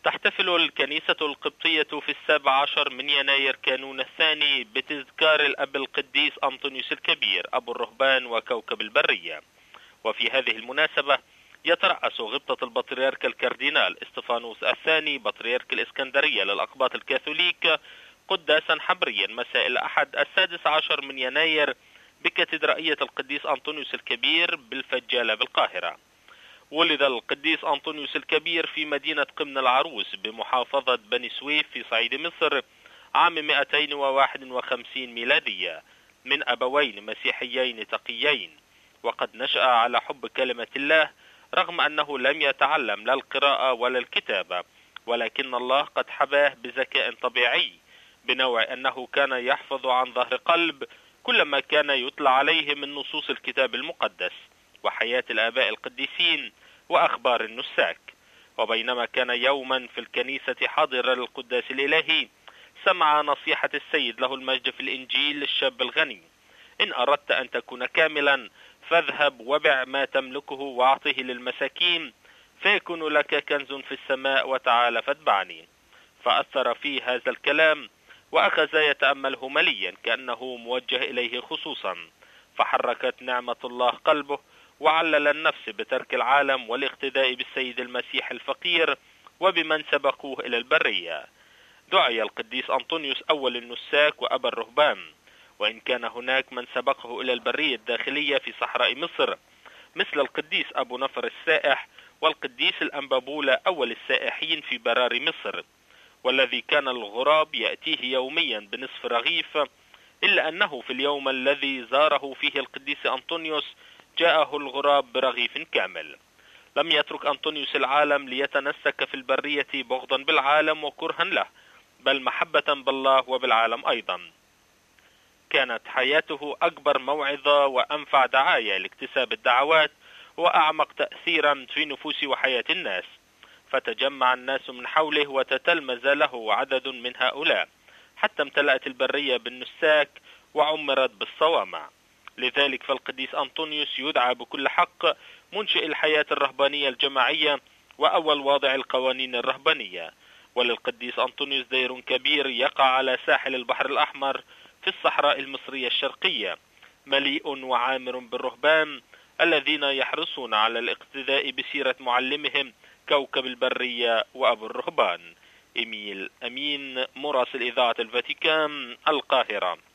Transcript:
تحتفل الكنيسة القبطية في 17 من يناير كانون الثاني بتذكار الأب القديس أنطونيوس الكبير أبو الرهبان وكوكب البرية. وفي هذه المناسبة يترأس غبطة البطريرك الكاردينال استفانوس الثاني بطريرك الإسكندرية للأقباط الكاثوليك قداسا حبريا مساء الأحد 16 من يناير بكاتدرائية القديس أنطونيوس الكبير بالفجالة بالقاهرة. ولد القديس أنطونيوس الكبير في مدينة قمن العروس بمحافظة بني سويف في صعيد مصر عام 251 ميلادية من أبوين مسيحيين تقيين، وقد نشأ على حب كلمة الله رغم أنه لم يتعلم لا القراءة ولا الكتابة، ولكن الله قد حباه بذكاء طبيعي بنوع أنه كان يحفظ عن ظهر قلب كل ما كان يتلى عليه من نصوص الكتاب المقدس وحياة الآباء القديسين وأخبار النساك. وبينما كان يوما في الكنيسة حاضرا للقداس الإلهي سمع نصيحة السيد له المجد في الإنجيل للشاب الغني: إن أردت أن تكون كاملا فاذهب وبع ما تملكه واعطه للمساكين فيكون لك كنز في السماء وتعال فاتبعني. فأثر فيه هذا الكلام وأخذ يتأمله مليا كأنه موجه إليه خصوصا، فحركت نعمة الله قلبه وعلل النفس بترك العالم والاقتداء بالسيد المسيح الفقير وبمن سبقوه إلى البرية. دعي القديس أنطونيوس أول النساك وأبا الرهبان، وإن كان هناك من سبقه إلى البرية الداخلية في صحراء مصر مثل القديس أبو نفر السائح والقديس الأنبابولة أول السائحين في براري مصر، والذي كان الغراب يأتيه يوميا بنصف رغيف، إلا أنه في اليوم الذي زاره فيه القديس أنطونيوس جاءه الغراب برغيف كامل. لم يترك أنطونيوس العالم ليتنسك في البرية بغضا بالعالم وكرها له، بل محبة بالله وبالعالم أيضا. كانت حياته أكبر موعظة وأنفع دعاية لاكتساب الدعوات وأعمق تأثيرا في نفوس وحياة الناس، فتجمع الناس من حوله وتتلمذ له عدد من هؤلاء حتى امتلأت البرية بالنساك وعمرت بالصوامع. لذلك فالقديس أنطونيوس يدعى بكل حق منشئ الحياة الرهبانية الجماعية وأول واضع القوانين الرهبانية. وللقديس أنطونيوس دير كبير يقع على ساحل البحر الأحمر في الصحراء المصرية الشرقية، مليء وعامر بالرهبان الذين يحرصون على الاقتداء بسيرة معلمهم كوكب البرية وأبو الرهبان. إيميل أمين، مراسل إذاعة الفاتيكان، القاهرة.